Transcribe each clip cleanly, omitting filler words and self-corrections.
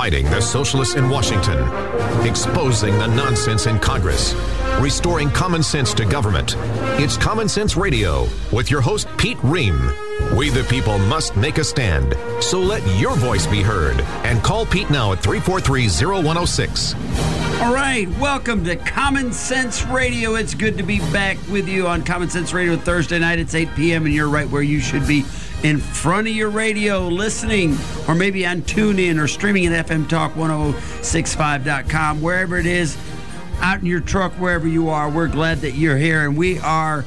Fighting the socialists in Washington, exposing the nonsense in Congress, restoring common sense to government. It's Common Sense Radio with your host, Pete Ream. We the people must make a stand, so let your voice be heard. And call Pete now at 343-0106. All right, welcome to Common Sense Radio. It's good to be back with you on Common Sense Radio Thursday night. It's 8 p.m. and you're right where you should be, in front of your radio, listening, or maybe on TuneIn or streaming at FMTalk1065.com, wherever it is, out in your truck, wherever you are. We're glad that you're here, and we are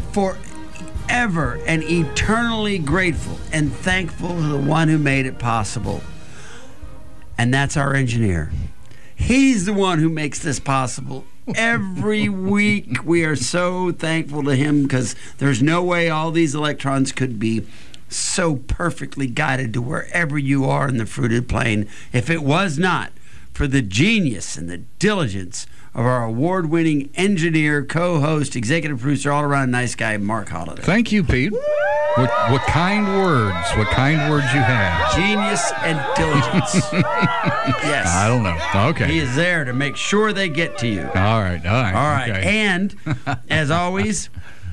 forever and eternally grateful and thankful to the one who made it possible, and that's our engineer. He's the one who makes this possible. Every week we are so thankful to him, because there's no way all these electrons could be so perfectly guided to wherever you are in the fruited plain if it was not for the genius and the diligence of our award-winning engineer, co-host, executive producer, all-around nice guy, Mark Holliday. Thank you, Pete. What kind words. What kind words you have. Genius and diligence. Yes. I don't know. Okay. He is there to make sure they get to you. All right. Okay. And, as always,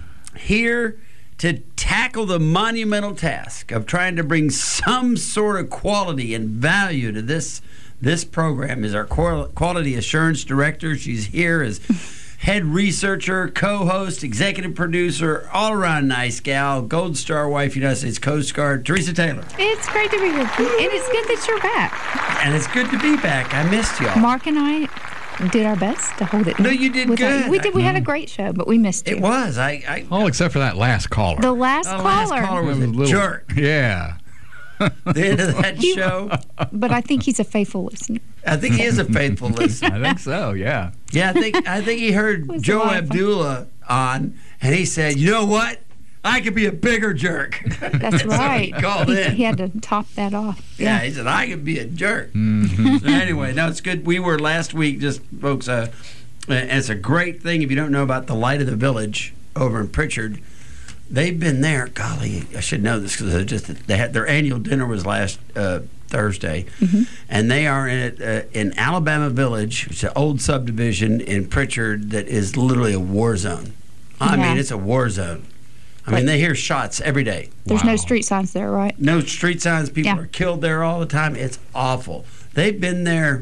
here to tackle the monumental task of trying to bring some sort of quality and value to this program is our Quality Assurance Director. She's here as head researcher, co-host, executive producer, all-around nice gal, Gold Star wife, United States Coast Guard, Teresa Taylor. It's great to be here, Pete. And it's good that you're back. And it's good to be back. I missed y'all. Mark and I did our best to hold it. No, you did good. We did. We had a great show, but we missed you. It was. All except for that last caller. The last caller was a jerk. Yeah. The end of that show. But I think he's a faithful listener. I think he is a faithful listener. I think so, yeah. Yeah, I think he heard Joe Abdullah on, and he said, you know what? I could be a bigger jerk. That's right. So he called in. He had to top that off. Yeah, he said, I could be a jerk. Mm-hmm. So anyway, no, it's good. We were last week, just folks, and it's a great thing if you don't know about the Light of the Village over in Pritchard. They've been there. Golly, I should know this because they had their annual dinner was last Thursday, and they are in Alabama Village, which is an old subdivision in Pritchard that is literally a war zone. I mean, it's a war zone. I mean, they hear shots every day. There's no street signs there, right? No street signs. People are killed there all the time. It's awful. They've been there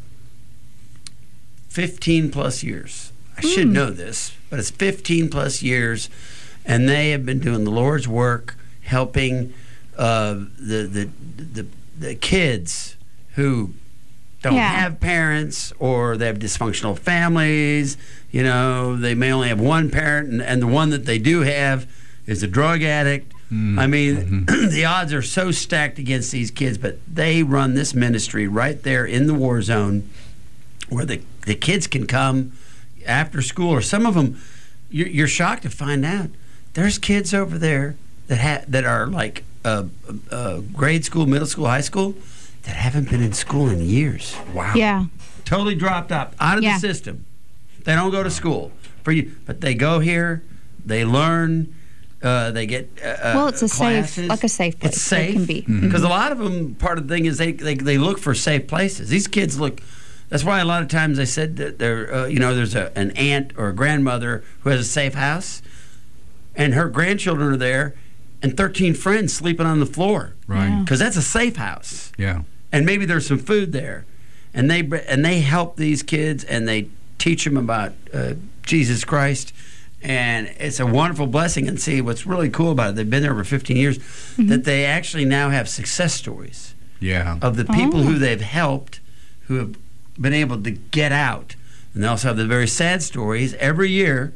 15-plus years. I should know this, but it's 15-plus years, and they have been doing the Lord's work, helping the kids who don't have parents, or they have dysfunctional families. You know, they may only have one parent, and the one that they do have is a drug addict. I mean, the odds are so stacked against these kids, but they run this ministry right there in the war zone where the kids can come after school, or some of them, you're shocked to find out there's kids over there that are like grade school, middle school, high school that haven't been in school in years. Wow. Yeah. Totally dropped out of the system. They don't go to school but they go here, they learn. They get it's a classes. safe place. It's safe. It can be. Because a lot of them, part of the thing is they look for safe places. These kids look. That's why a lot of times they said that there's an aunt or a grandmother who has a safe house, and her grandchildren are there, and 13 friends sleeping on the floor. Right. Because that's a safe house. Yeah. And maybe there's some food there, and they help these kids, and they teach them about Jesus Christ. And it's a wonderful blessing. And see, what's really cool about it, they've been there for 15 years, that they actually now have success stories of the people who they've helped, who have been able to get out. And they also have the very sad stories. Every year,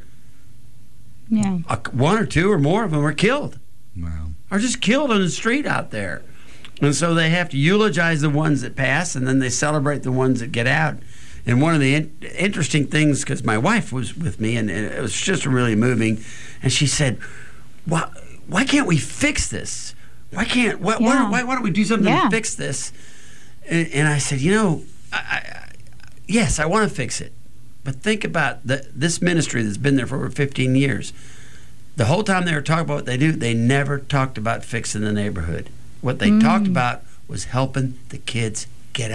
one or two or more of them are killed. Wow. Are just killed on the street out there. And so they have to eulogize the ones that pass, and then they celebrate the ones that get out. And one of the interesting things, because my wife was with me, and it was just really moving, and she said, why can't we fix this? Why don't we do something to fix this? And I said, yes, I want to fix it. But think about this ministry that's been there for over 15 years. The whole time they were talking about what they do, they never talked about fixing the neighborhood. What they talked about was helping the kids get out.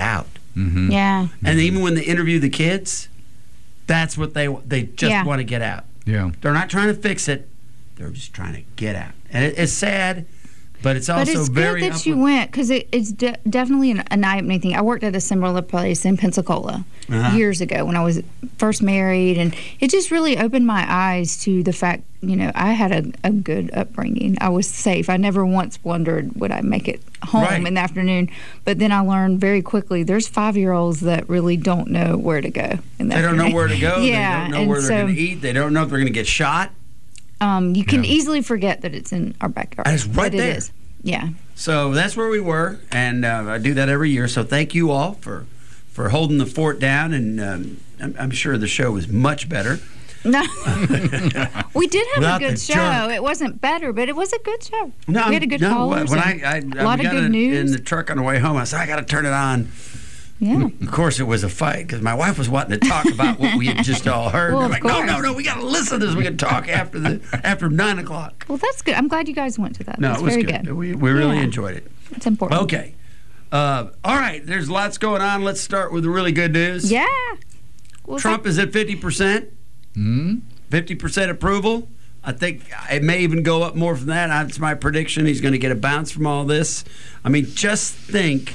Mm-hmm. Yeah. And even when they interview the kids, that's what they just want to get out. Yeah. They're not trying to fix it. They're just trying to get out. And it's sad, but it's also But it's very good that you went, because it's definitely an eye-opening thing. I worked at a similar place in Pensacola years ago when I was first married, and it just really opened my eyes to the fact, I had a good upbringing. I was safe. I never once wondered, would I make it home in the afternoon? But then I learned very quickly, there's 5-year-olds that really don't know where to go in the afternoon. They don't know where to go. Yeah, they don't know where they're going to eat. They don't know if they're going to get shot. You can easily forget that it's in our backyard. And it's right there. It is. Yeah. So that's where we were, and I do that every year. So thank you all for holding the fort down, and I'm sure the show was much better. No, we did have Without a good the show. jerk. It wasn't better, but it was a good show. No, we had a good callers. When a lot of good news in the truck on the way home, I said I got to turn it on. Yeah. Of course, it was a fight because my wife was wanting to talk about what we had just all heard. Well, I'm of like, course. no, we got to listen to this. We can talk after 9 o'clock. Well, that's good. I'm glad you guys went to that. No, That's it was very good. We really Yeah. enjoyed it. It's important. Okay. All right. There's lots going on. Let's start with the really good news. Yeah. Well, Trump is at 50%. 50% approval. I think it may even go up more from that. That's my prediction. He's going to get a bounce from all this. I mean, just think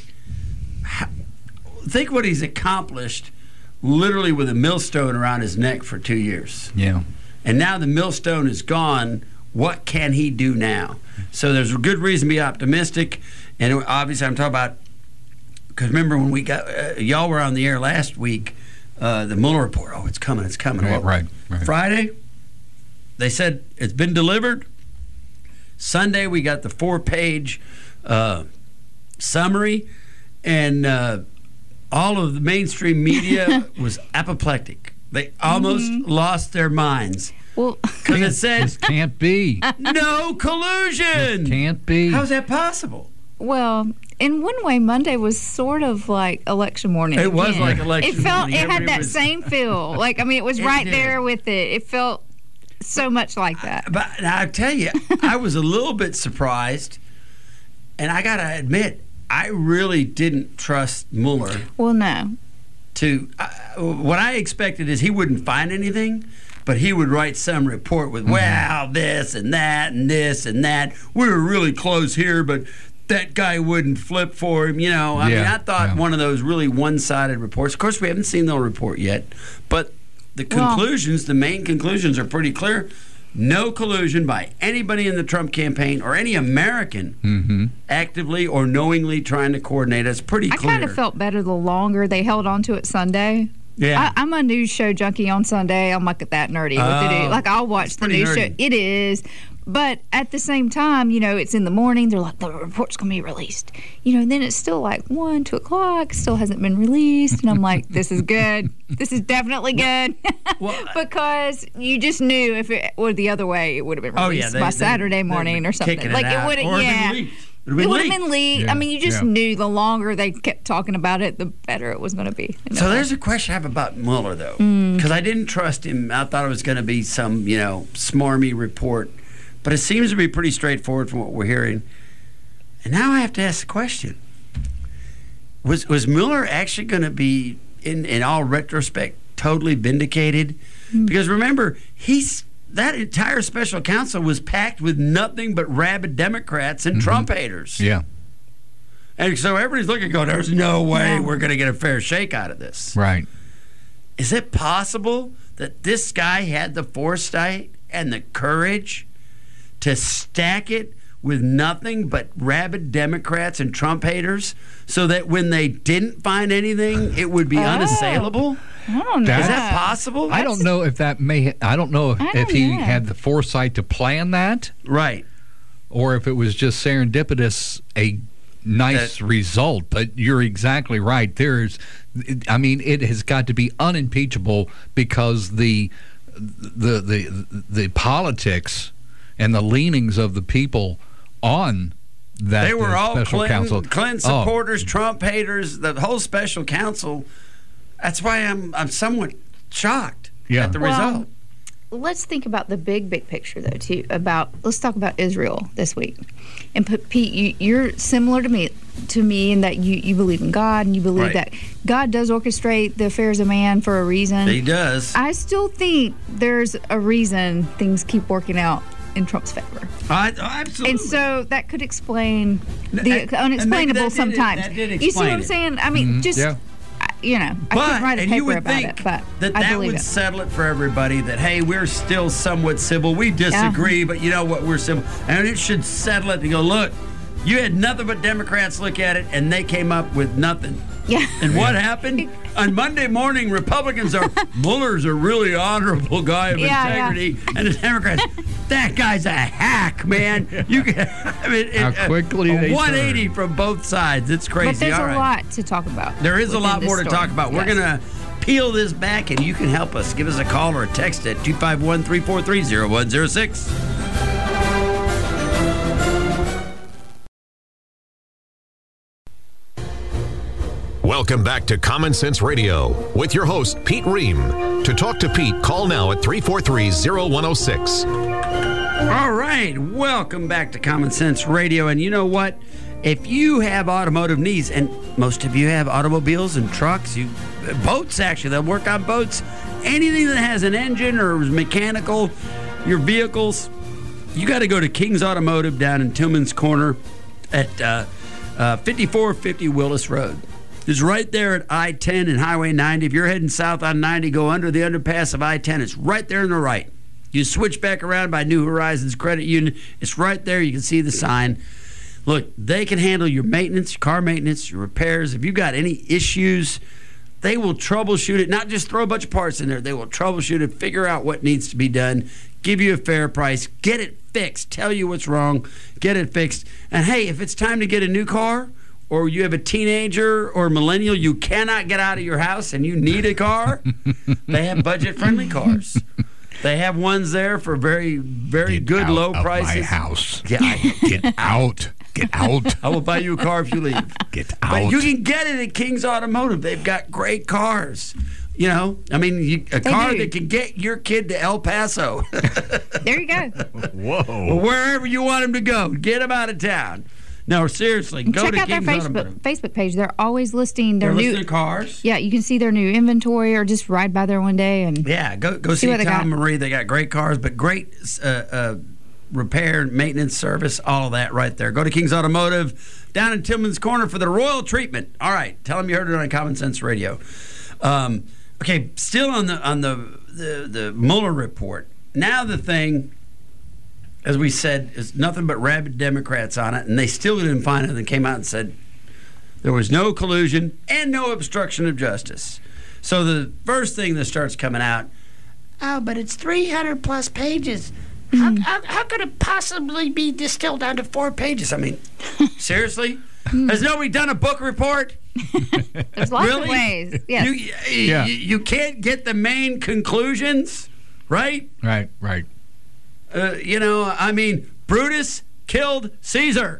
what he's accomplished literally with a millstone around his neck for 2 years. Yeah. And now the millstone is gone. What can he do now? So there's a good reason to be optimistic. And obviously I'm talking about, because remember when we got, y'all were on the air last week, the Mueller report. Oh, it's coming. Right, right. Friday, they said it's been delivered. Sunday, we got the 4-page summary, and all of the mainstream media was apoplectic. They almost lost their minds. Well, Because it said, This can't be. no collusion. This can't be. How's that possible? well, in one way, Monday was sort of like election morning. It was again. like election It felt. morning. It had Everybody that was- same feel. Like, I mean, it was It right did. there with it. It felt so much like that. But I tell you, I was a little bit surprised, and I got to admit, I really didn't trust Mueller Well, no. to. What I expected is he wouldn't find anything, but he would write some report with, well, this and that and this and that. We were really close here, but that guy wouldn't flip for him. I mean, I thought one of those really one-sided reports. Of course, we haven't seen the report yet, but the conclusions, the main conclusions are pretty clear. No collusion by anybody in the Trump campaign or any American actively or knowingly trying to coordinate. It's pretty I clear. kind of felt better the longer they held on to it Sunday. Yeah. I'm a news show junkie on Sunday. I'm like that nerdy with it. Like, I'll watch the pretty news show. nerdy. It is. But at the same time, it's in the morning. They're like, the report's going to be released. And then it's still like 1, 2 o'clock. Still hasn't been released. And I'm like, this is good. This is definitely good. Because you just knew if it were the other way, it would have been released by Saturday morning or something. Like, it would have, It would have been leaked. Yeah. I mean, you just knew the longer they kept talking about it, the better it was going to be. So there's a question I have about Mueller, though, because I didn't trust him. I thought it was going to be some, smarmy report, but it seems to be pretty straightforward from what we're hearing. And now I have to ask the question: Was Mueller actually going to be, in all retrospect, totally vindicated? Because remember, that entire special counsel was packed with nothing but rabid Democrats and Trump haters. Yeah. And so everybody's looking, going, there's no way we're going to get a fair shake out of this. Right. Is it possible that this guy had the foresight and the courage to stack it with nothing but rabid Democrats and Trump haters so that when they didn't find anything, it would be unassailable? I don't know. Is that possible? I don't know if that I don't know if he know. had the foresight to plan that, Right. or if it was just serendipitous, a nice result. But you're exactly right. It has got to be unimpeachable because the politics and the leanings of the people on that They were all special counsel. Clinton supporters, Trump haters, the whole special counsel. That's why I'm somewhat shocked at the result. Let's think about the big picture, though, too. Let's talk about Israel this week. And Pete, you're similar to me. to me, and that you believe in God and you believe that God does orchestrate the affairs of man for a reason. He does. I still think there's a reason things keep working out in Trump's favor. Absolutely. And so that could explain the unexplainable sometimes. You see what I'm saying? I mean, I couldn't write a paper about it, but that would settle it for everybody. That, hey, we're still somewhat civil. We disagree, but you know what? We're civil, and it should settle it to go. Look, you had nothing but Democrats look at it, and they came up with nothing. Yeah. And what happened? On Monday morning, Republicans Mueller's a really honorable guy of integrity, and the Democrats, that guy's a hack, man. You can, how quickly they 180 from both sides. It's crazy. But there's a lot to talk about. There is a lot more to talk about. We're gonna peel this back, and you can help us. Give us a call or a text at 251-343-0106. Welcome back to Common Sense Radio with your host, Pete Ream. To talk to Pete, call now at 343-0106. All right. Welcome back to Common Sense Radio. And you know what? If you have automotive needs, and most of you have automobiles and trucks, boats actually, they'll work on boats. Anything that has an engine or is mechanical, your vehicles, you got to go to King's Automotive down in Tillman's Corner at 5450 Willis Road. It's right there at I-10 and Highway 90. If you're heading south on 90, go under the underpass of I-10. It's right there on the right. You switch back around by New Horizons Credit Union. It's right there. You can see the sign. Look, they can handle your maintenance, your car maintenance, your repairs. If you've got any issues, they will troubleshoot it. Not just throw a bunch of parts in there. They will troubleshoot it, figure out what needs to be done, give you a fair price, get it fixed, tell you what's wrong, get it fixed. And, hey, if it's time to get a new car, or you have a teenager or millennial, you cannot get out of your house and you need a car, they have budget-friendly cars. They have ones there for very, very good low prices. Get out of my house. Get out. Get out. I will buy you a car if you leave. Get out. But you can get it at King's Automotive. They've got great cars. You know, I mean, a car that can get your kid to El Paso. There you go. Whoa. Or wherever you want him to go. Get him out of town. No, seriously, go to King's Automotive. Facebook page. They're always listing their new cars. Yeah, you can see their new inventory, or just ride by there one day and go see Tom and Marie. They got great cars, but great repair, maintenance, service, all of that right there. Go to King's Automotive down in Tillman's Corner for the royal treatment. All right, tell them you heard it on Common Sense Radio. Okay, still on the Mueller report. Now the thing, as we said, is nothing but rabid Democrats on it, and they still didn't find it. And came out and said there was no collusion and no obstruction of justice. So the first thing that starts coming out, oh, but it's 300 plus pages. How could it possibly be distilled down to 4 pages? I mean, seriously? Has nobody done a book report? There's lots of ways. Yes. You can't get the main conclusions, right? Right. I mean, Brutus killed Caesar.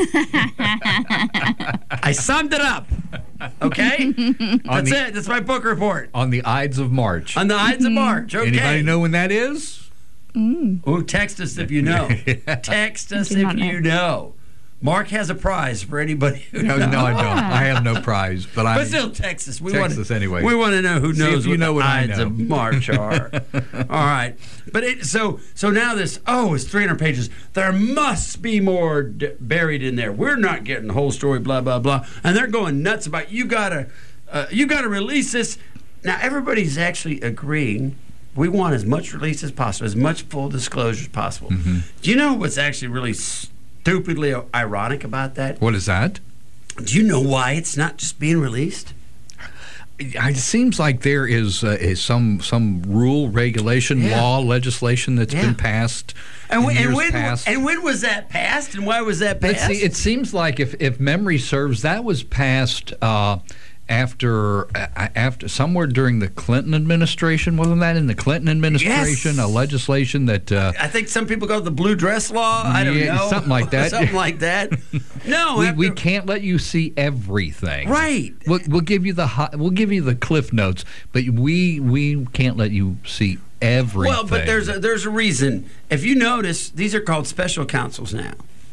I summed it up. Okay? That's it. That's my book report. On the Ides of March. On the Ides of March. Okay. Anybody know when that is? Oh, text us if you know. Text us if you know. Mark has a prize for anybody who knows. No, I don't. I have no prize, but still text us. Text us anyway. We want to know who knows what the Ides of March are. All right, but so now this. Oh, it's 300 pages. There must be more buried in there. We're not getting the whole story. Blah blah blah. And they're going nuts about you gotta release this. Now everybody's actually agreeing. We want as much release as possible, as much full disclosure as possible. Mm-hmm. Do you know what's actually really stupidly ironic about that? What is that? Do you know why it's not just being released? It seems like there is some rule, regulation, law, legislation that's been passed. And when was that passed? And why was that passed? It seems like, if memory serves, that was passed after somewhere during the Clinton administration. Wasn't that in the Clinton administration? Yes. A legislation that I think some people call it the blue dress law. I don't know, something like that. Something like that. No, we can't let you see everything. Right. We'll give you the cliff notes, but we can't let you see everything. Well, but there's a reason. If you notice, these are called special counsels now.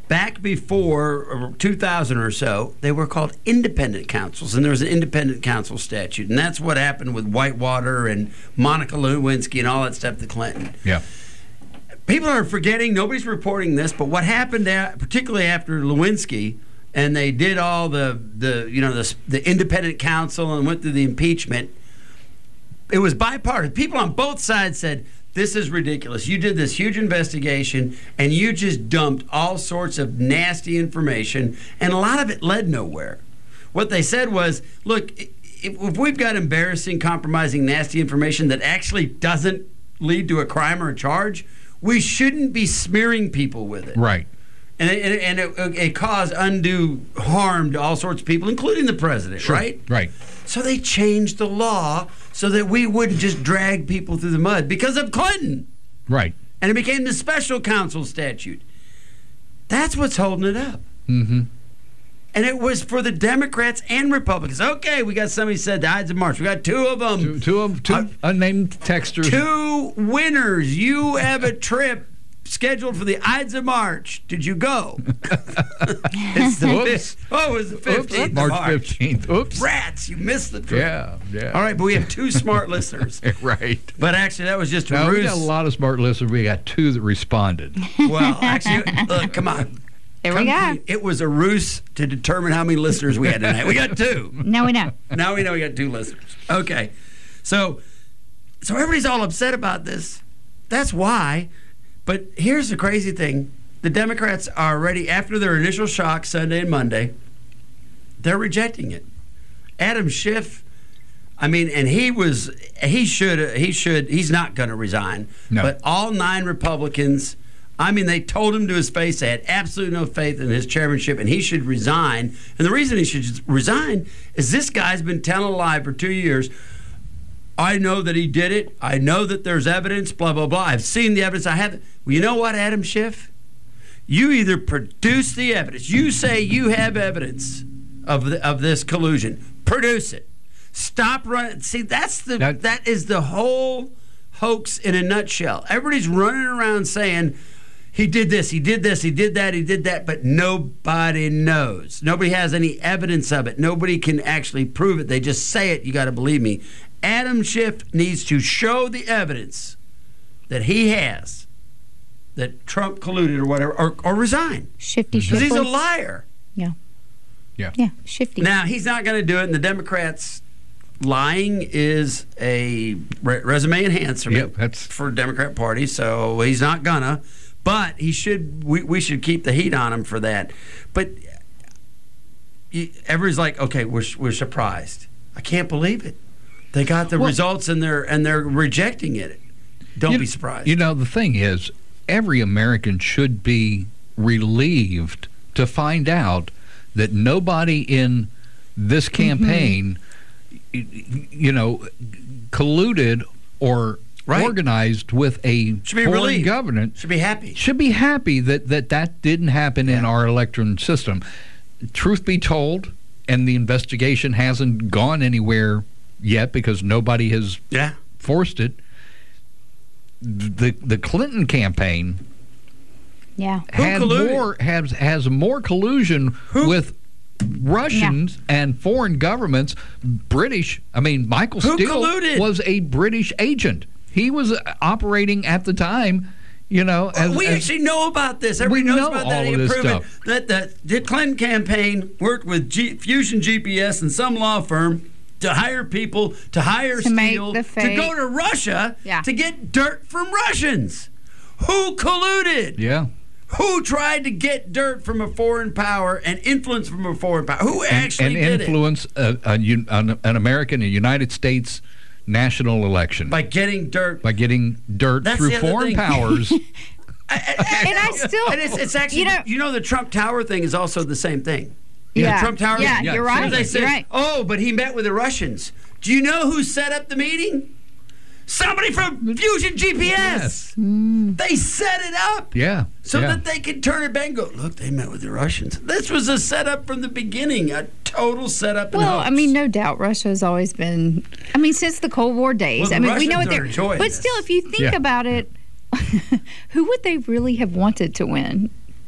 back before 2000 or so, they were called independent counsels, and there was an independent counsel statute, and that's what happened with Whitewater and Monica Lewinsky and all that stuff to Clinton. Yeah. People are forgetting, nobody's reporting this, but what happened, particularly after Lewinsky, and they did all the independent counsel and went through the impeachment, it was bipartisan. People on both sides said, this is ridiculous. You did this huge investigation, and you just dumped all sorts of nasty information, and a lot of it led nowhere. What they said was, look, if we've got embarrassing, compromising, nasty information that actually doesn't lead to a crime or a charge, we shouldn't be smearing people with it. Right. And it caused undue harm to all sorts of people, including the president, Sure. right? Right. So they changed the law so that we wouldn't just drag people through the mud because of Clinton. Right. And it became the special counsel statute. That's what's holding it up. Mm-hmm. And it was for the Democrats and Republicans. Okay, we got somebody said the Ides of March. We got two of them. Two unnamed texters. Two winners. You have a trip scheduled for the Ides of March. Did you go? It's the Oops. it was the 15th of March March. 15th. Oops. Rats, you missed the trip. Yeah. All right, but we have two smart listeners. Right. But actually, that was just a Now, ruse. we got a lot of smart listeners. We got two that responded. Well, actually, look, come on. There we go. Clean. It was a ruse to determine how many listeners we had tonight. We got two. Now we know. Now we know we got two listeners. Okay. So everybody's all upset about this. That's why. But here's the crazy thing. The Democrats are already, after their initial shock Sunday and Monday, they're rejecting it. Adam Schiff, I mean, and he's not going to resign. No. But all 9 Republicans, I mean, they told him to his face they had absolutely no faith in his chairmanship and he should resign. And the reason he should resign is this guy's been telling a lie for 2 years. I know that he did it. I know that there's evidence, blah, blah, blah. I've seen the evidence. I have. Well, you know what, Adam Schiff? You either produce the evidence. You say you have evidence of this collusion. Produce it. Stop running. See, that is the whole hoax in a nutshell. Everybody's running around saying, he did this, he did this, he did that, but nobody knows. Nobody has any evidence of it. Nobody can actually prove it. They just say it. You got to believe me. Adam Schiff needs to show the evidence that he has, that Trump colluded or whatever, or resign. Shifty Because he's a Shifley. liar. Yeah. Yeah, shifty. Now, he's not going to do it, and the Democrats lying is a resume enhancer for Democrat Party, so he's not gonna. But he should. We should keep the heat on him for that. But everybody's like, okay, we're surprised. I can't believe it. They got the results and they're rejecting it. Don't be surprised. You know, the thing is, every American should be relieved to find out that nobody in this campaign, colluded or organized with a foreign government. Should be happy. Should be happy that didn't happen in our election system. Truth be told, and the investigation hasn't gone anywhere yet because nobody has forced it. The Clinton campaign has more collusion with Russians and foreign governments. British. I mean, Michael Steele was a British agent. He was operating at the time. We actually know about this. Everybody knows about that. All of this stuff. That the Clinton campaign worked with Fusion GPS and some law firm to hire people, to hire Steele, to go to Russia to get dirt from Russians. Who colluded? Yeah. Who tried to get dirt from a foreign power and influence from a foreign power? Who actually did influence an American, a United States national election by getting dirt? By getting dirt through foreign powers. And it's actually the Trump Tower thing is also the same thing. Yeah, Trump Tower. Yeah, you're right. They said, oh, but he met with the Russians. Do you know who set up the meeting? Somebody from Fusion GPS. Yes. They set it up. So that they could turn it back and go, look, they met with the Russians. This was a setup from the beginning, a total setup. Well, I mean, no doubt Russia has always been, since the Cold War days. We know what they're enjoying. But still, if you think about it, who would they really have wanted to win?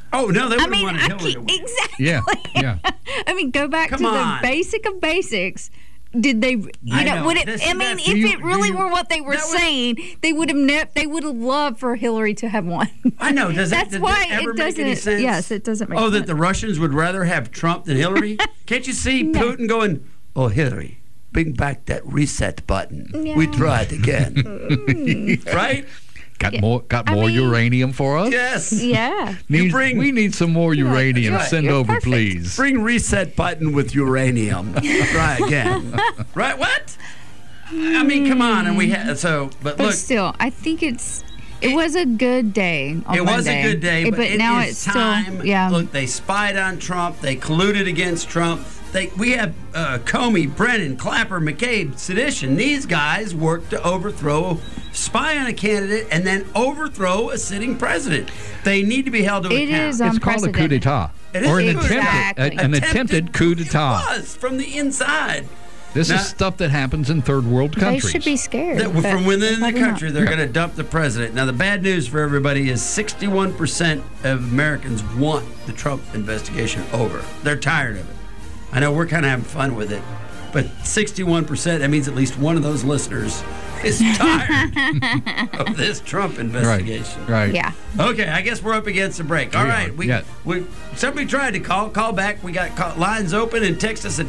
Oh, no, they would have wanted Hillary to win. Exactly. Yeah. I mean, go back Come to on. the basic of basics. Did they? Would it? If it really were what they were saying, they would have. They would have loved for Hillary to have won. I know. That's why it doesn't. Make any sense? Yes, it doesn't make sense. Oh, that the Russians would rather have Trump than Hillary? Can't you see Putin going, "Oh, Hillary, bring back that reset button. Yeah. We try it again." Right? Got more uranium for us? Yes. Yeah. We need some more uranium. Right. Send You're over, perfect. please. Bring reset button with uranium. Try again. Right? What? I mean, come on. And we had but look. Still, I think it was a good day. It was a good day, but now it's time. Still, yeah. Look, they spied on Trump. They colluded against Trump. We have Comey, Brennan, Clapper, McCabe, Sedition. These guys worked to spy on a candidate, and then overthrow a sitting president. They need to be held to account. It is It's called a coup d'etat. Or an attempted coup d'etat. It was from the inside. This is stuff that happens in third world countries. They should be scared. From within the country, not. they're going to dump the president. Now, the bad news for everybody is 61% of Americans want the Trump investigation over. They're tired of it. I know we're kind of having fun with it, but 61%, that means at least one of those listeners is tired of this Trump investigation. Right. Yeah. Okay, I guess we're up against the break. All right. Somebody tried to call back. We got lines open, and text us at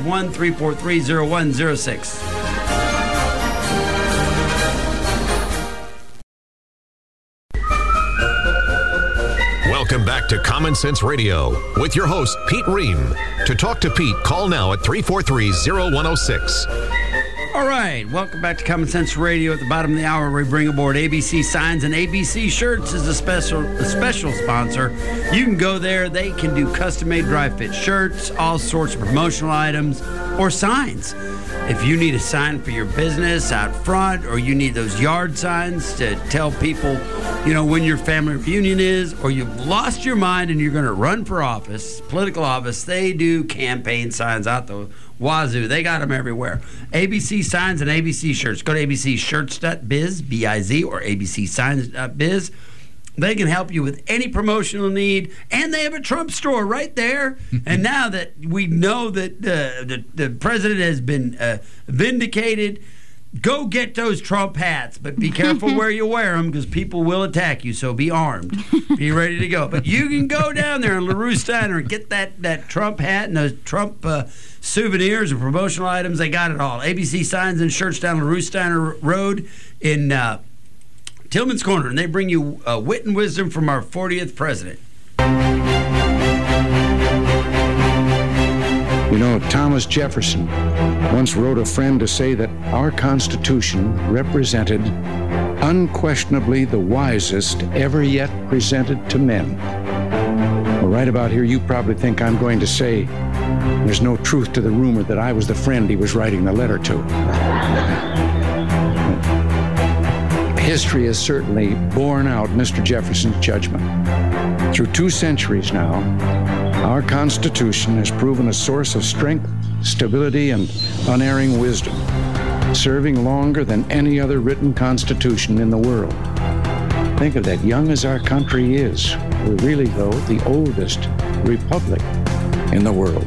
251-343-0106. Welcome back to Common Sense Radio with your host, Pete Ream. To talk to Pete, call now at 343-0106. All right, welcome back to Common Sense Radio. At the bottom of the hour, we bring aboard ABC Signs, and ABC Shirts is a special sponsor. You can go there. They can do custom-made dry-fit shirts, all sorts of promotional items, or signs. If you need a sign for your business out front, or you need those yard signs to tell people, when your family reunion is, or you've lost your mind and you're going to run for office, political office, they do campaign signs out the wazoo. They got them everywhere. ABC Signs and ABC Shirts. Go to abcshirts.biz, B-I-Z, or abcsigns.biz. They can help you with any promotional need, and they have a Trump store right there. And now that we know that the president has been vindicated, go get those Trump hats, but be careful where you wear them, because people will attack you, so be armed. Be ready to go. But you can go down there in LaRue Steiner and get that Trump hat and those Trump souvenirs and promotional items. They got it all. ABC Signs and Shirts down LaRue Steiner Road in Tillman's Corner, and they bring you wit and wisdom from our 40th president. Thomas Jefferson once wrote a friend to say that our Constitution represented unquestionably the wisest ever yet presented to men. Well, right about here, you probably think I'm going to say there's no truth to the rumor that I was the friend he was writing the letter to. History has certainly borne out Mr. Jefferson's judgment. Through 2 centuries now, our Constitution has proven a source of strength, stability, and unerring wisdom, serving longer than any other written constitution in the world. Think of that. Young as our country is, we're really, though, the oldest republic in the world.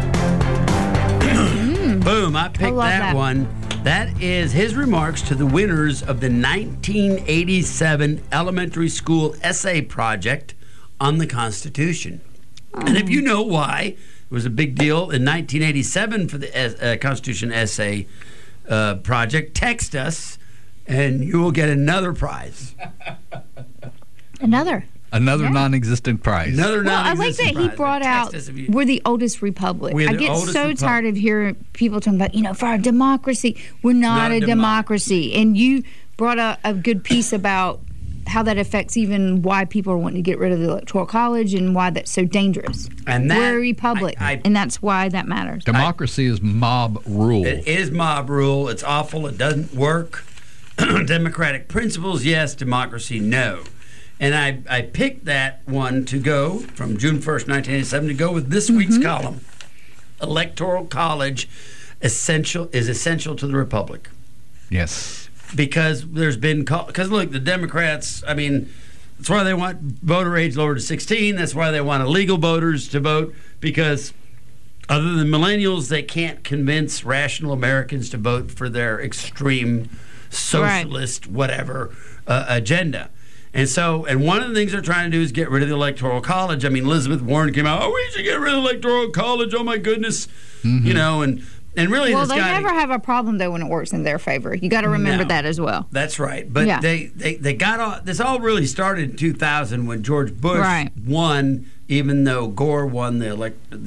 Boom, I picked that one. That is his remarks to the winners of the 1987 elementary school essay project on the Constitution. And if you know why, it was a big deal in 1987 for the Constitution essay project, text us and you will get another prize. Another non-existent prize. I like that he brought out, we're the oldest republic. I get so tired of hearing people talking about, for our democracy, we're not a democracy. And you brought out a good piece about how that affects even why people are wanting to get rid of the Electoral College and why that's so dangerous. And we're a republic, and that's why that matters. Democracy is mob rule. It is mob rule. It's awful. It doesn't work. Democratic principles, yes. Democracy, no. And I picked that one to go from June 1st, 1987, to go with this week's column. Electoral College is essential to the Republic. Yes. Because there's been... Because, look, the Democrats, That's why they want voter age lowered to 16. That's why they want illegal voters to vote, because other than millennials, they can't convince rational Americans to vote for their extreme socialist whatever agenda. And one of the things they're trying to do is get rid of the Electoral College. I mean, Elizabeth Warren came out, we should get rid of the Electoral College. Oh, my goodness. You know, and really, well, they never have a problem though when it works in their favor. You got to remember that as well. That's right. But they got all this. All really started in 2000 when George Bush won, even though Gore won the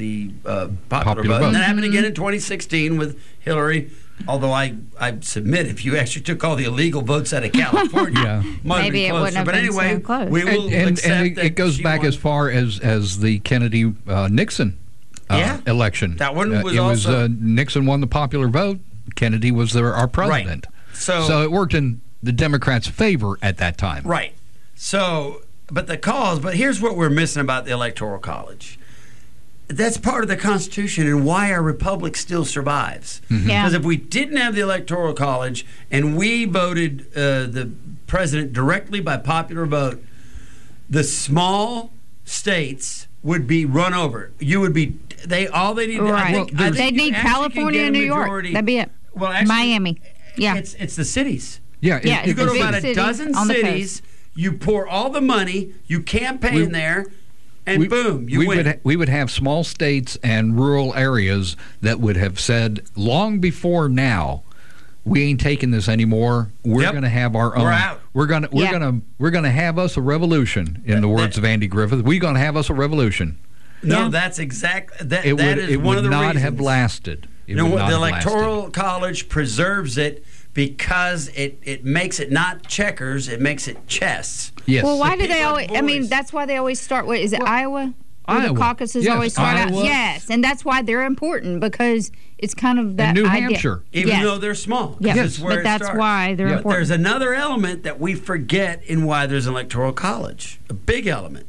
popular vote. And that happened again in 2016 with Hillary. Although I submit, if you actually took all the illegal votes out of California, maybe it wouldn't have been so close. We will accept that it goes back as far as the Kennedy Nixon. Election. That one was Nixon won the popular vote. Kennedy was our president. Right. So it worked in the Democrats' favor at that time. Right. So, but here's what we're missing about the Electoral College. That's part of the Constitution and why our republic still survives. Because if we didn't have the Electoral College and we voted the president directly by popular vote, the small states would be run over. You would be. All they need. Right. They need California and New York. That'd be it. Well, actually, Miami. Yeah. It's the cities. Yeah. You go to about a dozen cities. You pour all the money. You campaign there. And boom, you win. We would have small states and rural areas that would have said long before now, we ain't taking this anymore. We're going to have our own. We're out. We're going to have us a revolution. In the words of Andy Griffith, we're going to have us a revolution. No, that's exactly that. It that is one of the reasons. It would not have lasted. The Electoral College preserves it because it makes it not checkers, it makes it chess. Yes. Well, why do they always? I mean, that's why they always start. What is it? Iowa. The caucuses always start out. Yes, and that's why they're important, because it's kind of that and New idea. Hampshire, even though they're small. Yes, but that's why they're important. But there's another element that we forget in why there's an Electoral College. A big element.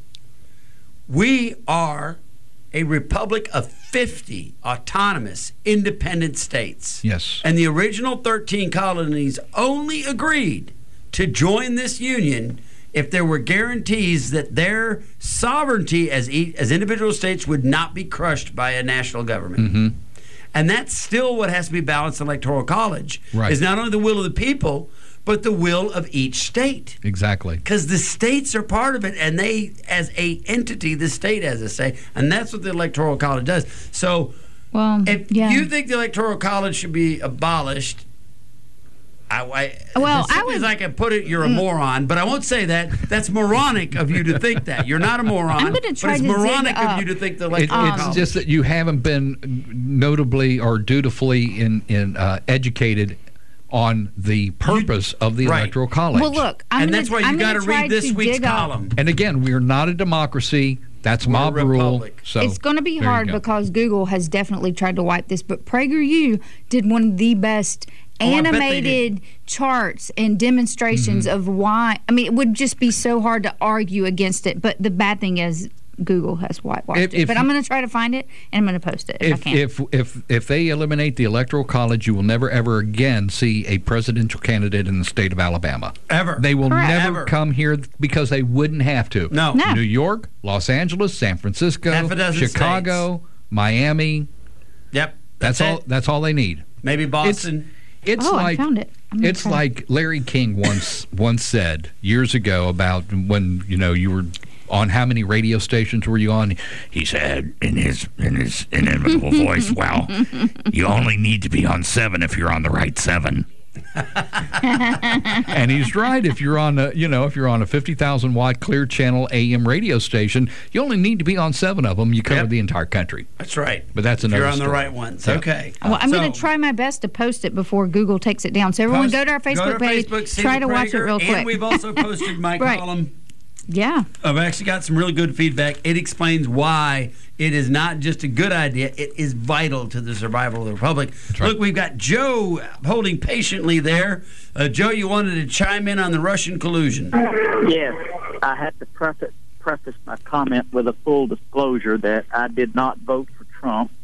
We are a republic of 50 autonomous, independent states. Yes. And the original 13 colonies only agreed to join this union if there were guarantees that their sovereignty as individual states would not be crushed by a national government. And that's still what has to be balanced in the Electoral College. Right. Is not only the will of the people, but the will of each state. Exactly. Because the states are part of it, and they, as a entity, the state has a say, and that's what the Electoral College does. So, if you think the Electoral College should be abolished, I can put it, you're a moron, but I won't say that. That's moronic of you to think that. You're not a moron. I'm going to try but it's moronic of you to think the Electoral College. It's just that you haven't been notably or dutifully educated on the purpose of the Electoral College. Well, look, that's why you got to read this week's column. And again, we are not a democracy. That's mob rule. So it's going to be hard because Google has definitely tried to wipe this, but PragerU did one of the best animated charts and demonstrations of why. I mean, it would just be so hard to argue against it, but the bad thing is Google has whitewashed it. But I'm going to try to find it, and I'm going to post it if I can. If they eliminate the Electoral College, you will never, ever again see a presidential candidate in the state of Alabama. Ever. They will never come here because they wouldn't have to. No. New York, Los Angeles, San Francisco, Chicago, states. Miami. Yep. That's all they need. Maybe Boston. I found it. It's like Larry King once said years ago about when you were on how many radio stations were you on? He said in his inimitable voice, "Well, you only need to be on 7 if you're on the right 7." And he's right. If you're on a 50,000 watt clear channel AM radio station, you only need to be on 7 of them. You cover the entire country. That's right. But that's another. You're on story. the right ones. Okay. Well, I'm going to try my best to post it before Google takes it down. So everyone, go to our Facebook page. Try to watch it real quick. And we've also posted my column. Yeah. I've actually got some really good feedback. It explains why it is not just a good idea, it is vital to the survival of the Republic. Right. Look, we've got Joe holding patiently there. Joe, you wanted to chime in on the Russian collusion. Yes. I have to preface my comment with a full disclosure that I did not vote for Trump.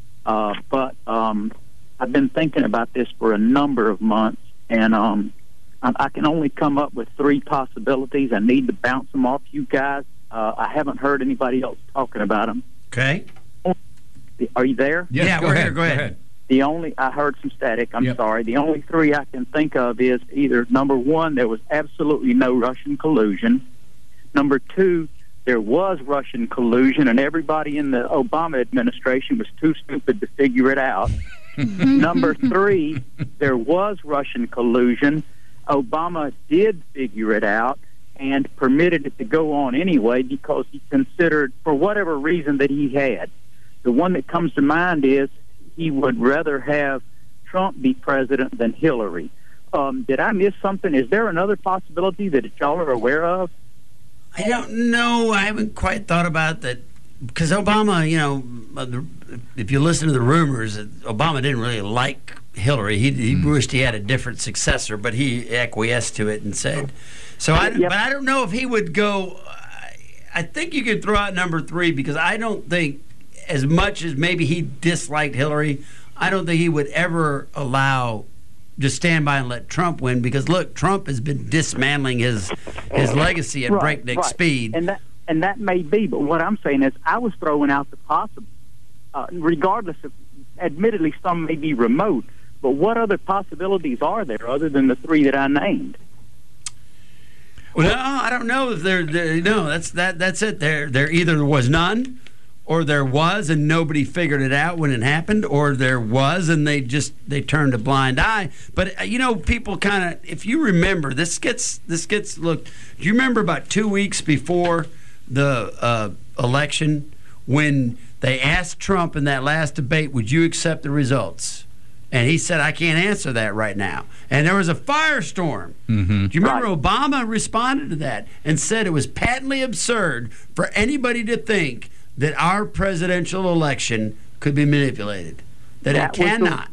But I've been thinking about this for a number of months, and I can only come up with 3 possibilities. I need to bounce them off you guys. I haven't heard anybody else talking about them. Okay. Are you there? Yes, yeah, we're here. Go ahead. I heard some static. I'm sorry. The only 3 I can think of is either number 1, there was absolutely no Russian collusion. Number 2, there was Russian collusion, and everybody in the Obama administration was too stupid to figure it out. Number 3, there was Russian collusion. Obama did figure it out and permitted it to go on anyway because he considered, for whatever reason that he had. The one that comes to mind is he would rather have Trump be president than Hillary. Did I miss something? Is there another possibility that y'all are aware of? I don't know. I haven't quite thought about that because Obama, if you listen to the rumors, Obama didn't really like Hillary. He wished he had a different successor, but he acquiesced to it and said. So, but I don't know if he would go. I think you could throw out number 3 because I don't think, as much as maybe he disliked Hillary, I don't think he would ever just stand by and let Trump win because, look, Trump has been dismantling his legacy at breakneck speed. And that may be, but what I'm saying is I was throwing out the possible, regardless of, admittedly, some may be remote, but what other possibilities are there other than the 3 that I named? Well, no, I don't know if that's it. There either was none, or there was and nobody figured it out when it happened, or there was and they turned a blind eye. But people kind of, if you remember, this gets looked. Do you remember about 2 weeks before the election when they asked Trump in that last debate, would you accept the results? And he said, I can't answer that right now. And there was a firestorm. Mm-hmm. Do you remember Obama responded to that and said it was patently absurd for anybody to think that our presidential election could be manipulated, that it cannot.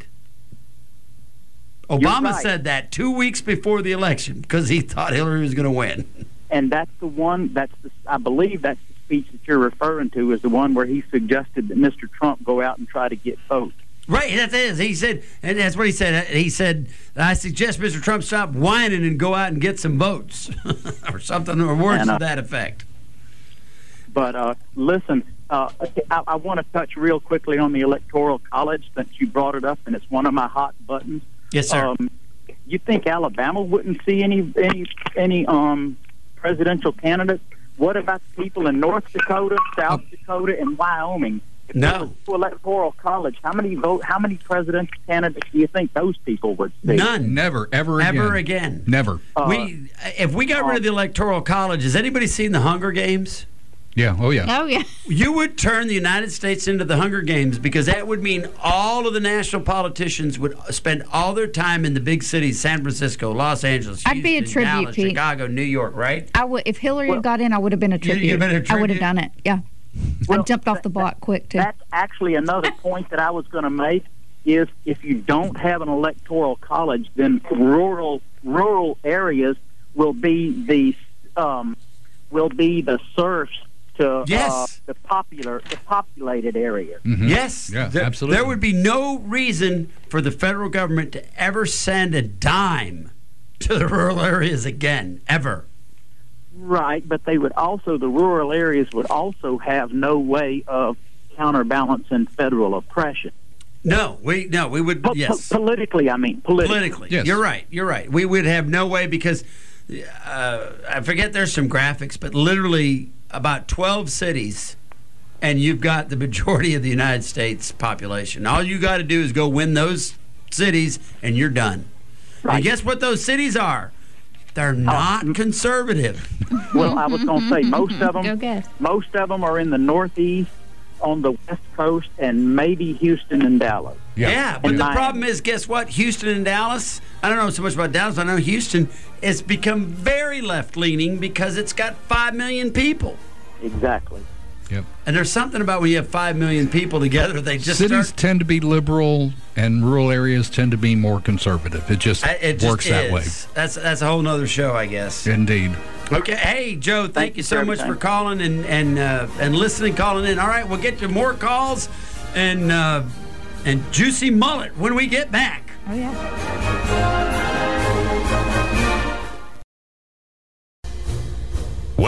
Obama said that 2 weeks before the election because he thought Hillary was going to win. And that's the one, I believe that's the speech that you're referring to is the one where he suggested that Mr. Trump go out and try to get votes. Right, that is. He said, and that's what he said. He said, I suggest Mr. Trump stop whining and go out and get some votes or something, or words to that effect. But listen, I want to touch real quickly on the Electoral College since you brought it up, and it's one of my hot buttons. Yes, sir. You think Alabama wouldn't see any presidential candidates? What about the people in North Dakota, South Dakota, and Wyoming? If no. Electoral College, how many presidential candidates do you think those people would see? None. Never. Ever again. Never. If we got rid of the Electoral College, has anybody seen the Hunger Games? Yeah. Oh, yeah. Oh, yeah. You would turn the United States into the Hunger Games because that would mean all of the national politicians would spend all their time in the big cities, San Francisco, Los Angeles, Houston, I'd be a tribute, Dallas, Pete. Chicago, New York, right? I would, if Hillary had got in, I would have been a tribute. You'd been a tribute? I would have done it, yeah. I jumped off the block quick, too. That's actually another point that I was going to make is if you don't have an Electoral College, then rural areas will be the serfs to the populated areas. Mm-hmm. Yes, yeah, absolutely. There would be no reason for the federal government to ever send a dime to the rural areas again, ever. Right, but the rural areas would also have no way of counterbalancing federal oppression. No, we would. Yes, politically, I mean politically. Yes. You're right. We would have no way because I forget. There's some graphics, but literally about 12 cities, and you've got the majority of the United States population. All you got to do is go win those cities, and you're done. Right. And guess what those cities are? They're not conservative. Well, I was going to say most of them are in the Northeast, on the West Coast, and maybe Houston and Dallas. Yeah, but the problem is, guess what? Houston and Dallas, I don't know so much about Dallas, but I know Houston has become very left-leaning because it's got 5 million people. Exactly. Yep. And there's something about when you have 5 million people together, they just cities tend to be liberal, and rural areas tend to be more conservative. It just works that way. That's a whole nother show, I guess. Indeed. Okay, hey Joe, thank you so much for calling and listening, calling in. All right, we'll get to more calls and Juicy Mullet when we get back. Oh yeah.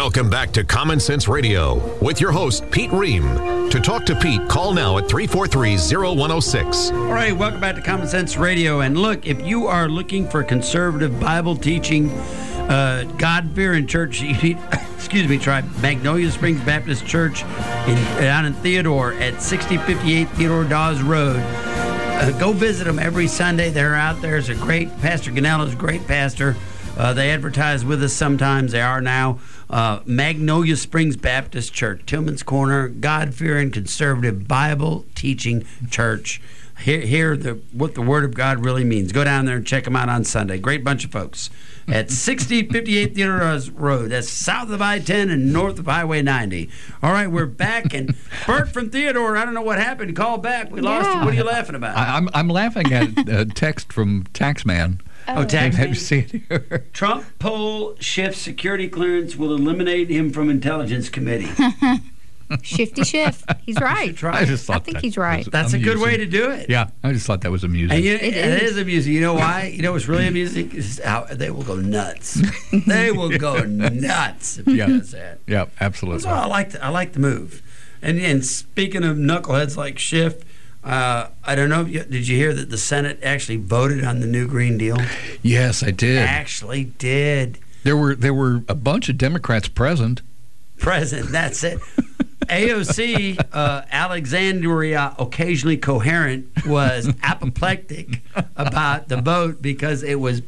Welcome back to Common Sense Radio with your host, Pete Ream. To talk to Pete, call now at 343-0106. All right, welcome back to Common Sense Radio. And look, if you are looking for conservative Bible teaching, God-fearing church, you need, try Magnolia Springs Baptist Church down in Theodore at 6058 Theodore Dawes Road. Go visit them every Sunday. They're out there. It's a great Pastor Gannella's a great pastor. They advertise with us sometimes. They are now. Magnolia Springs Baptist Church, Tillman's Corner, God-fearing, conservative, Bible-teaching church. Hear what the Word of God really means. Go down there and check them out on Sunday. Great bunch of folks at 6058 Theodore Road. That's south of I-10 and north of Highway 90. All right, we're back. And Bert from Theodore, I don't know what happened. Call back. We lost you. What are you laughing about? I'm laughing at a text from Taxman. Oh, Taxman. Have you seen it here? Trump poll shifts security clearance will eliminate him from Intelligence Committee. Shifty shift. He's right. I think he's right. That's amusing. a good way to do it. Yeah, I just thought that was amusing. And it is amusing. You know why? You know what's really amusing is how they will go nuts. They will go nuts if he does that. Yeah, absolutely. So I like the move. And speaking of knuckleheads like Schiff, I don't know. Did you hear that the Senate actually voted on the new Green Deal? Yes, I did. Actually did. There were a bunch of Democrats present. That's it. AOC, Alexandria, occasionally coherent, was apoplectic about the vote because it was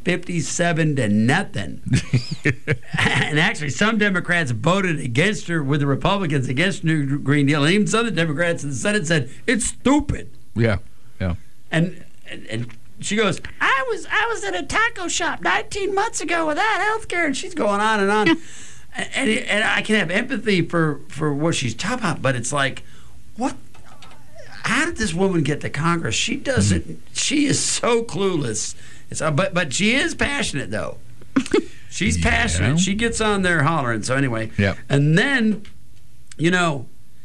57-0. And actually, some Democrats voted against her with the Republicans against New Green Deal. And even some of the Democrats in the Senate said, it's stupid. Yeah. And she goes, I was at a taco shop 19 months ago without health care. And she's going on and on. And I can have empathy for what she's talking about, but it's like, what? How did this woman get to Congress? She doesn't. Mm-hmm. She is so clueless. But she is passionate, though. She's passionate. She gets on there hollering. So anyway, and then, the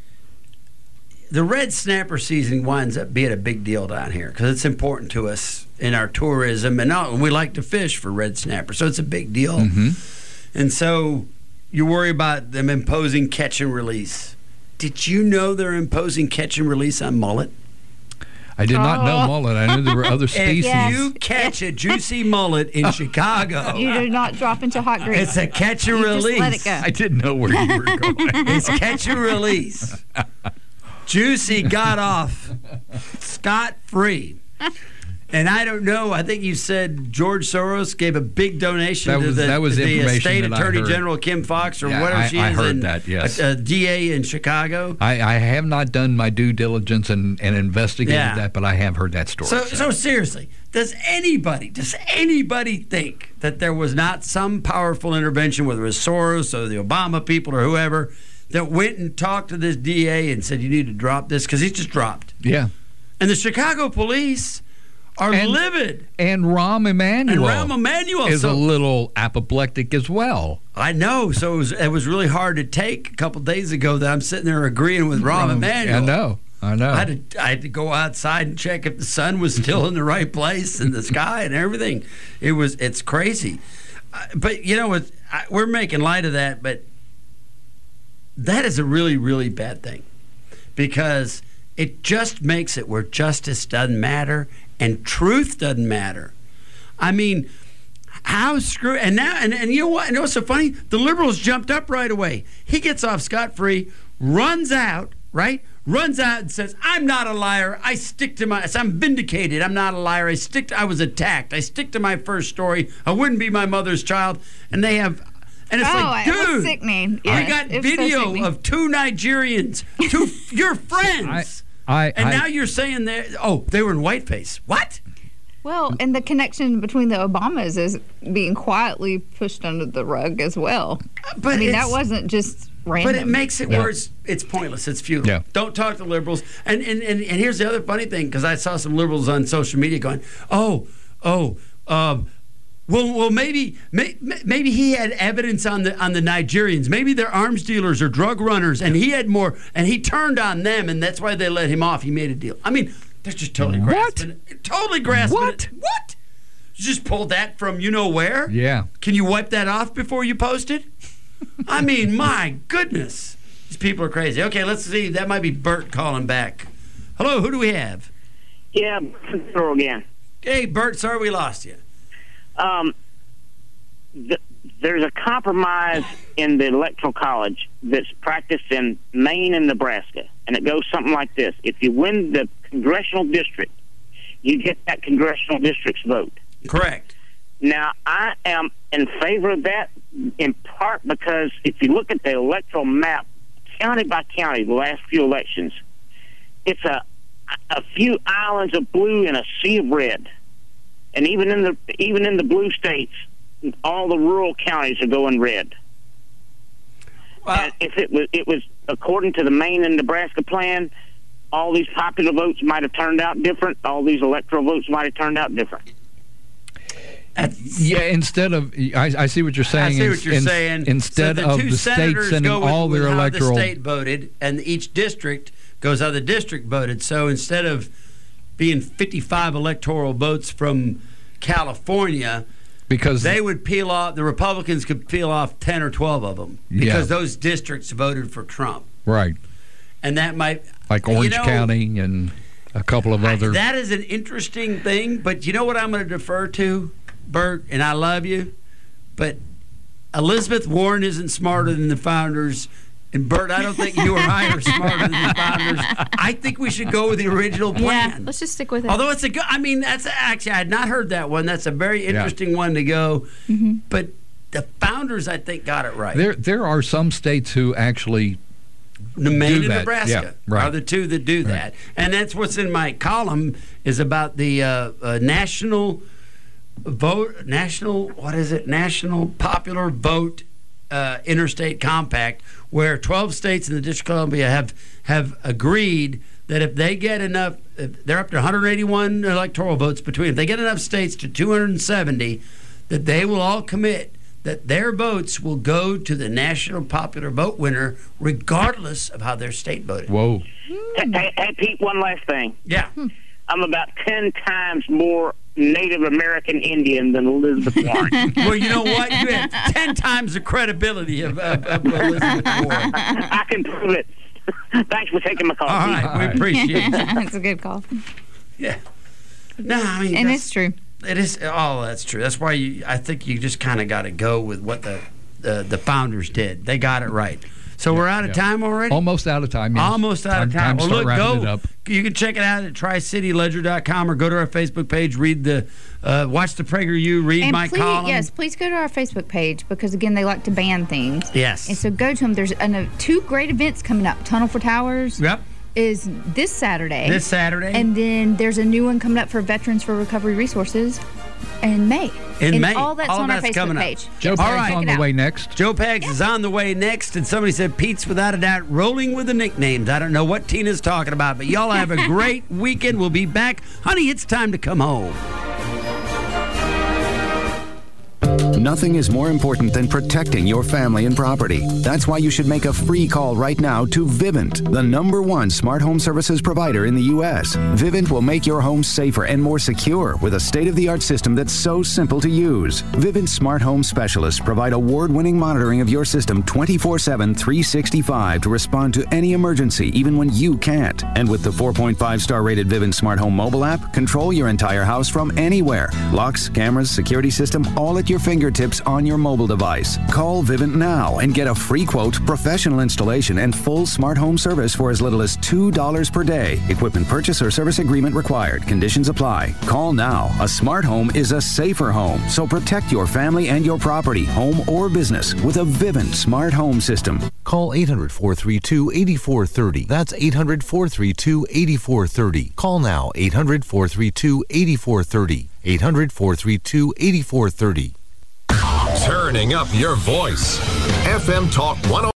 red snapper season winds up being a big deal down here because it's important to us in our tourism, and we like to fish for red snapper, so it's a big deal. Mm-hmm. And so you worry about them imposing catch and release. Did you know they're imposing catch and release on mullet? I did not know mullet. I knew there were other species. If you catch a juicy mullet in Chicago, you do not drop into hot grease. It's a catch and release. Just let it go. I didn't know where you were going. It's catch and release. Juicy got off scot-free. And I don't know. I think you said George Soros gave a big donation to the state attorney general Kim Fox or whatever she is. I heard that. Yes, a DA in Chicago. I have not done my due diligence and investigated that, but I have heard that story. So seriously, does anybody think that there was not some powerful intervention, whether it was Soros or the Obama people or whoever, that went and talked to this DA and said you need to drop this because he's just dropped? Yeah. And the Chicago police are livid. And Rahm Emanuel. Is a little apoplectic as well. I know. So it was really hard to take a couple days ago that I'm sitting there agreeing with Rahm Emanuel. I know. I had to go outside and check if the sun was still in the right place in the sky and everything. It's crazy. But, we're making light of that, but that is a really, really bad thing because it just makes it where justice doesn't matter and truth doesn't matter. I mean, how screw and now and you know what? You know what's so funny? The liberals jumped up right away. He gets off scot-free, runs out and says, "I'm not a liar. I stick to I'm vindicated. I'm not a liar. I was attacked. I stick to my first story. I wouldn't be my mother's child." And they have. And it's like, dude, it was sickening. I got video of two Nigerians, your friends. Now you're saying they were in whiteface. What? Well, and the connection between the Obamas is being quietly pushed under the rug as well. But that wasn't just random. But it makes it where it's pointless. It's futile. Yeah. Don't talk to liberals. And here's the other funny thing, because I saw some liberals on social media going, well, maybe he had evidence on the Nigerians. Maybe they're arms dealers or drug runners, and he had more, and he turned on them, and that's why they let him off. He made a deal. I mean, they're just totally grasping it. Totally grasping it. What? You just pulled that from you know where? Yeah. Can you wipe that off before you post it? I mean, my goodness. These people are crazy. Okay, let's see. That might be Bert calling back. Hello, who do we have? Yeah, again. Hey, Bert, sorry we lost you. There's a compromise in the Electoral College that's practiced in Maine and Nebraska, and it goes something like this. If you win the congressional district, you get that congressional district's vote. Correct. Now, I am in favor of that, in part because if you look at the electoral map, county by county, the last few elections, it's a few islands of blue and a sea of red. And even in the blue states, all the rural counties are going red. And if it was according to the Maine and Nebraska plan, all these popular votes might have turned out different. All these electoral votes might have turned out different. Yeah, instead of I see what you're saying. I see what you're saying. Instead of the state sending all their electoral, the state voted, and each district goes how the district voted. So instead of being 55 electoral votes from California, because they would peel off, the Republicans could peel off 10 or 12 of them because those districts voted for Trump. Right. And that might, like Orange County and a couple of other. That is an interesting thing, but you know what I'm going to defer to, Bert, and I love you, but Elizabeth Warren isn't smarter than the founders. And Bert, I don't think you or I are smarter than the founders. I think we should go with the original plan. Yeah, let's just stick with it. Although it's a good, I mean, that's actually, I had not heard that one. That's a very interesting one to go. Mm-hmm. But the founders, I think, got it right. There are some states who actually Maine and that. Nebraska are the two that do that. And that's what's in my column is about the national popular vote interstate compact, where 12 states in the District of Columbia have agreed that if they get enough, they're up to 181 electoral votes between, if they get enough states to 270, that they will all commit that their votes will go to the national popular vote winner regardless of how their state voted. Whoa. Hey, Pete, one last thing. Yeah. I'm about 10 times more Native American Indian than Elizabeth Warren. Well, you know what? You have 10 times the credibility of Elizabeth Warren. I can prove it. Thanks for taking my call. All right, we appreciate it. That's a good call. Yeah. No, I mean, and it's true. It is. Oh, that's true. That's why I think you just kind of got to go with what the founders did. They got it right. So we're out of time already? Almost out of time, yes. Almost out of time. Well, look, go. You can check it out at TriCityLedger.com or go to our Facebook page, read watch the PragerU, read my column. Yes, please go to our Facebook page because, again, they like to ban things. Yes. And so go to them. There's two great events coming up. Tunnel for Towers. Yep. Is this Saturday. This Saturday. And then there's a new one coming up for Veterans for Recovery Resources in May. In May. All that's on our Facebook page. Joe Pags on the way next. Joe Pags is on the way next. And somebody said Pete's without a doubt rolling with the nicknames. I don't know what Tina's talking about, but y'all have a great weekend. We'll be back. Honey, it's time to come home. Nothing is more important than protecting your family and property. That's why you should make a free call right now to Vivint, the #1 smart home services provider in the U.S. Vivint will make your home safer and more secure with a state-of-the-art system that's so simple to use. Vivint smart home specialists provide award-winning monitoring of your system 24/7, 365 to respond to any emergency, even when you can't. And with the 4.5-star rated Vivint smart home mobile app, control your entire house from anywhere. Locks, cameras, security system, all at your fingertips on your mobile device. Call Vivint now and get a free quote, professional installation, and full smart home service for as little as $2 per day. Equipment purchase or service agreement required. Conditions apply. Call now. A smart home is a safer home, so protect your family and your property, home or business, with a Vivint smart home system. Call 800-432-8430. That's 800-432-8430. Call now. 800-432-8430. 800-432-8430. Turning up your voice. FM Talk 101.